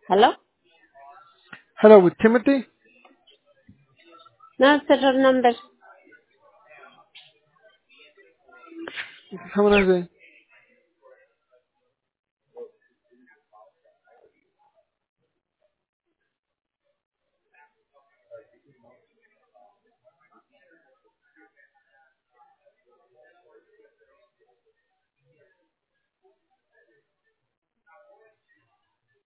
Hello? Hello, with Timothy. No, it's the wrong number. How can I say?